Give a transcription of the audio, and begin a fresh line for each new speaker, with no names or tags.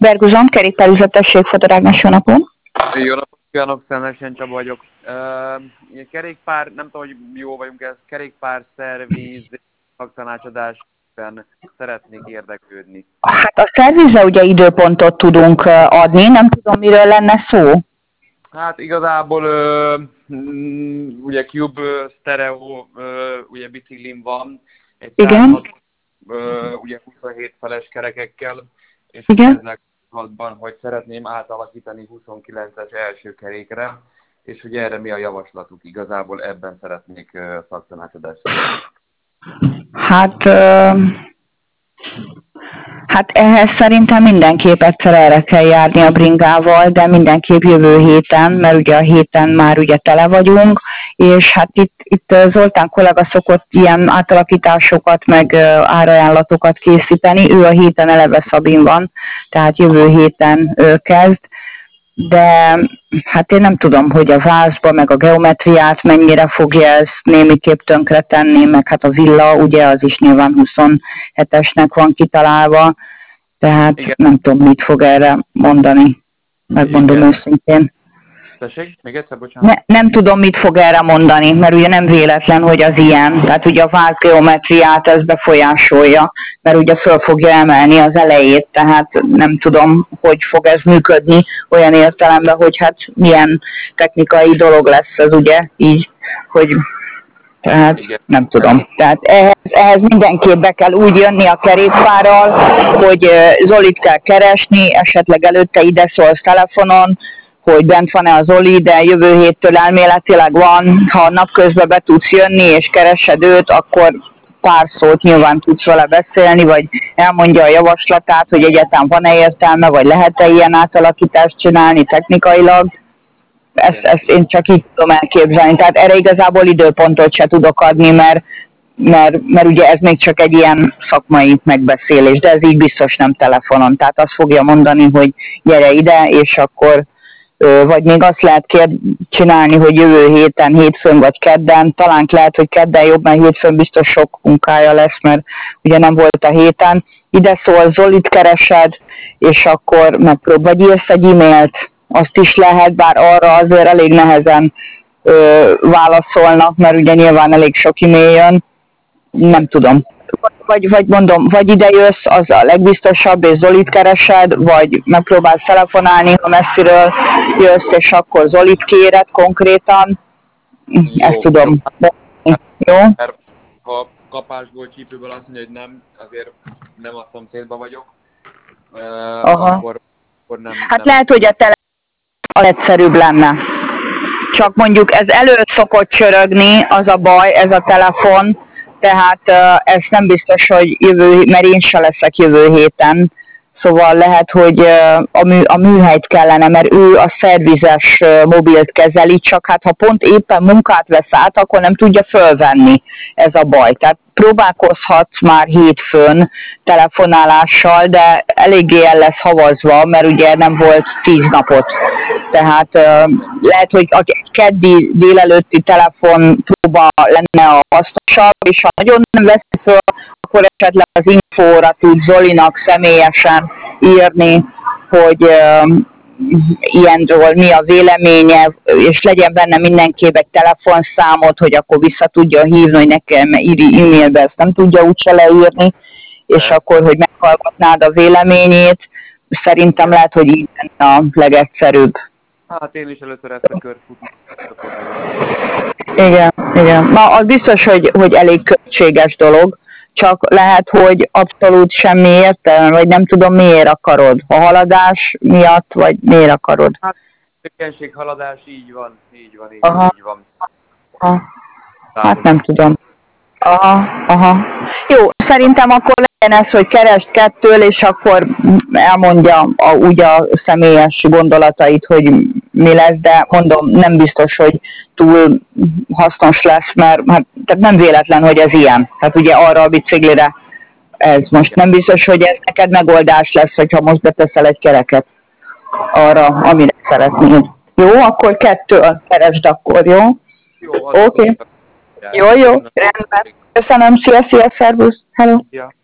Berguzson, kerékpárüzetesség, Fotorágnes, jó napot!
Jó napot kívánok, Szenesen Csaba vagyok. Kerékpár, nem tudom, hogy jó vagyunk ez, kerékpár szerviz, szaktanácsadásban szeretnék érdeklődni.
Hát a szervizre ugye időpontot tudunk adni, nem tudom, miről lenne szó.
Hát igazából ugye Cube Stereo ugye biciklim van, egy 106, ugye 27 feles kerekekkel, és ezzel kapcsolatban, hogy szeretném átalakítani 29-es első kerékre, és ugye erre mi a javaslatuk? Igazából ebben szeretnék szaktanácsadást.
Hát ehhez szerintem mindenképp egyszer erre kell járni a bringával, de mindenképp jövő héten, mert ugye a héten már ugye tele vagyunk, és hát itt Zoltán kollega szokott ilyen átalakításokat, meg árajánlatokat készíteni, ő a héten eleve Szabin van, tehát jövő héten kezd, de hát én nem tudom, hogy a vázba, meg a geometriát mennyire fogja ez némiképp tönkretenni, meg hát a villa, ugye az is nyilván 27-esnek van kitalálva, tehát igen. Nem tudom, mit fog erre mondani, megmondom őszintén.
Tessék, még egyszer, bocsánat.
Nem tudom, mit fog erre mondani, mert ugye nem véletlen, hogy az ilyen, tehát ugye a vázgeometriát ez befolyásolja, mert ugye föl fogja emelni az elejét, tehát nem tudom, hogy fog ez működni olyan értelemben, hogy hát milyen technikai dolog lesz ez ugye így, hogy tehát nem tudom. Tehát ehhez mindenképp be kell úgy jönni a kerékpárral, hogy Zolit kell keresni, esetleg előtte ide szólsz telefonon, hogy bent van-e az Zoli, de jövő héttől elméletileg van, ha napközben be tudsz jönni és keresed őt, akkor pár szót nyilván tudsz vele beszélni, vagy elmondja a javaslatát, hogy egyáltalán van-e értelme, vagy lehet-e ilyen átalakítást csinálni technikailag. Ezt én csak így tudom elképzelni. Tehát erre igazából időpontot se tudok adni, mert ugye ez még csak egy ilyen szakmai megbeszélés, de ez így biztos nem telefonon. Tehát azt fogja mondani, hogy gyere ide, és akkor vagy még azt lehet csinálni, hogy jövő héten, hétfőn vagy kedden, talán lehet, hogy kedden jobb, mert hétfőn biztos sok munkája lesz, mert ugye nem volt a héten. Ide szól, Zolit keresed, és akkor vagy írsz egy e-mailt, azt is lehet, bár arra azért elég nehezen válaszolnak, mert ugye nyilván elég sok e-mail jön, nem tudom. Vagy mondom, vagy ide jössz, az a legbiztosabb, és Zolit keresed, vagy megpróbálsz telefonálni, ha messziről jössz, és akkor Zolit kéred konkrétan. Ezt tudom. Jó?
Ha kapásból, csípőből azt mondja, hogy nem, azért nem a szomszédban vagyok, akkor nem.
Hát nem. Lehet, hogy a telefon a legegyszerűbb lenne. Csak mondjuk ez előtt szokott csörögni, az a baj, ez a telefon, tehát ez nem biztos, hogy mert én se leszek jövő héten, szóval lehet, hogy a műhelyt kellene, mert ő a szervizes mobilt kezeli, csak hát ha pont éppen munkát vesz át, akkor nem tudja fölvenni, ez a baj. Tehát próbálkozhatsz már hétfőn telefonálással, de eléggé el lesz havazva, mert ugye nem volt 10 napot. Tehát lehet, hogy egy keddi délelőtti telefon próba lenne a hasznosabb, és ha nagyon nem veszi föl, akkor esetleg az infóra tud Zolinak személyesen írni, hogy ilyenről mi a véleménye, és legyen benne mindenképp egy telefonszámot, hogy akkor vissza tudja hívni, hogy nekem e-mailbe ezt nem tudja úgyse leírni, és akkor, hogy meghallgatnád a véleményét. Szerintem lehet, hogy így lenne a legegyszerűbb.
Hát én is először ezt a kört futni.
Igen. Na, az biztos, hogy elég költséges dolog, csak lehet, hogy abszolút semmi értelme, vagy nem tudom, miért akarod. A haladás miatt, vagy miért akarod?
Hát, csökkenség, haladás, így van.
Hát nem tudom. Jó, szerintem akkor legyen ez, hogy keresd kettől, és akkor elmondja úgy a személyes gondolatait, hogy mi lesz, de mondom, nem biztos, hogy túl hasznos lesz, mert hát, tehát nem véletlen, hogy ez ilyen. Tehát ugye arra a biciklire ez most nem biztos, hogy ez neked megoldás lesz, hogyha most beteszel egy kereket arra, amire szeretnéd. Jó, akkor kettől keresd akkor, jó? Oké. Jó, rendben. Köszönöm, szia, szervusz, hello.
Ja.